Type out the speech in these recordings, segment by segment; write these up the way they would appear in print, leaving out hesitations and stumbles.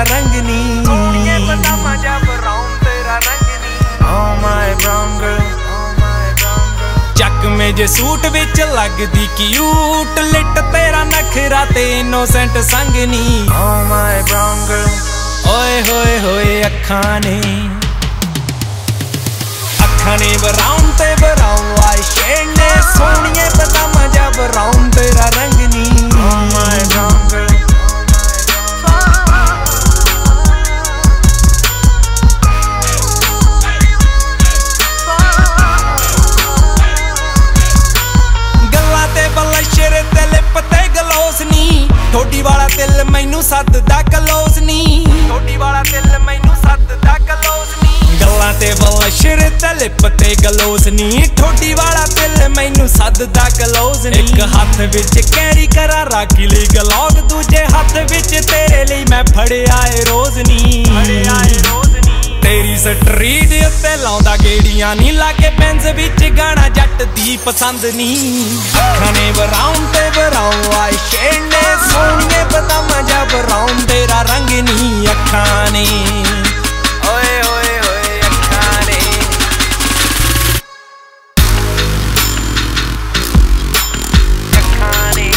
रंग नी सोहणिए पजामा जा brown तेरा रंग नी oh my brown girl चक में जे सूट विच लगदी क्यूट लिट तेरा नखरा ते इनोसेंट संग नी oh my brown girl ओए होए होए अखां ने brown ते brown आई शेड ने सोहणिए पजामा जा brown तेरा रंग नी oh my brown girl गल्ला ते बलशर ते लिप ते गलोस नी ठोडी वाला दिल मैनू सददा कलोस नी ठोडी वाला दिल मैनू सददा कलोस नी गल्ला ते बलशर ते लिप ते गलोस नी ठोडी वाला दिल मैनू सददा कलोस नी एक हाथ विच कैरी करा राखी लई गलौग दूजे हाथ विच तेरे लई मैं फड़िया ए रोज नी तेरी स्ट्रीट उत्ते लाउंदा गेड़ियां नी लाके बेंज विच गाना जट दी पसंद नी खाने brown ते brown आई शेड ने सोहणिए पजामा जा brown तेरा रंग नी अखां ने ओए ओए ओए अखां ने अखां ने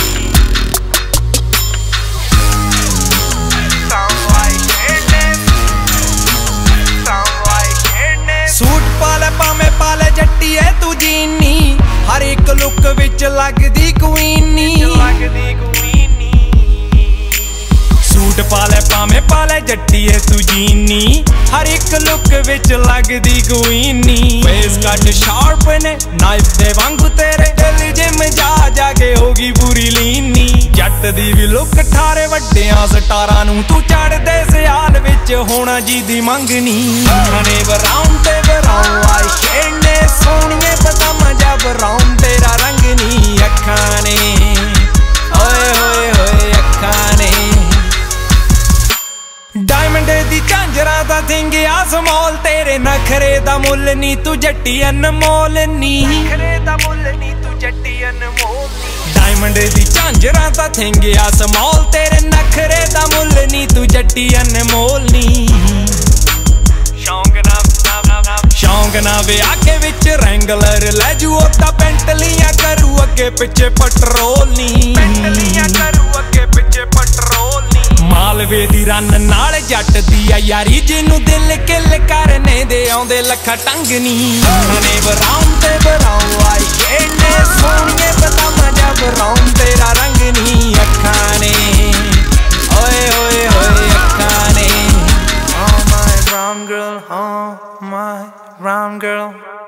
सूट पाले भावें पाले जट्टीए तू जीनी हर एक लुक विच लगदी क्वीनी सूट पाले भावें पाले जट्टीए तू जीनी हर एक लुक विच लगदी क्वीनी फेस कट शार्प ने नाइफ दे वांगू तेरे दिल जिम जा जाके होगी पूरी लीनी जट दी भी लुक ठारे वड्डियां स्टारां नू तू चढ़दे सियाल विच होना जी दी मंगनी खाने brown ते brown आई शेड ने सोहणिए पजामा जा brown तेरा रंग नी अखां ने ओए होए होए अखां ने डायमंड दी झांजरा दा थिंगिया समोल तेरे नखरे दा मुल नी तू जट्टी अनमोल नी नखरे दा मुल नी तू जट्टी अनमोल नी डायमंड दी झांजरा दा थिंगिया समोल तेरे नखरे दा मुल नी तू जट्टी अनमोल नी शौक ना विआह के विच रैंगलर लै जू ओदा पेंटलियां करू अगे पिछे पट्रोल नी पेंटलियां करू अगे पिछे पट्रोल नी मालवे दी रन नाल जट दी आ यारी जिन्नू दिल किल करने दे आउंदे लखा टंग नी खाने brown ते brown आई शेड ने सोहणिए पजामा जा brown तेरा रंग नी अखां ने ओए ओए ओए अखां ने oh my brown girl oh my brown girl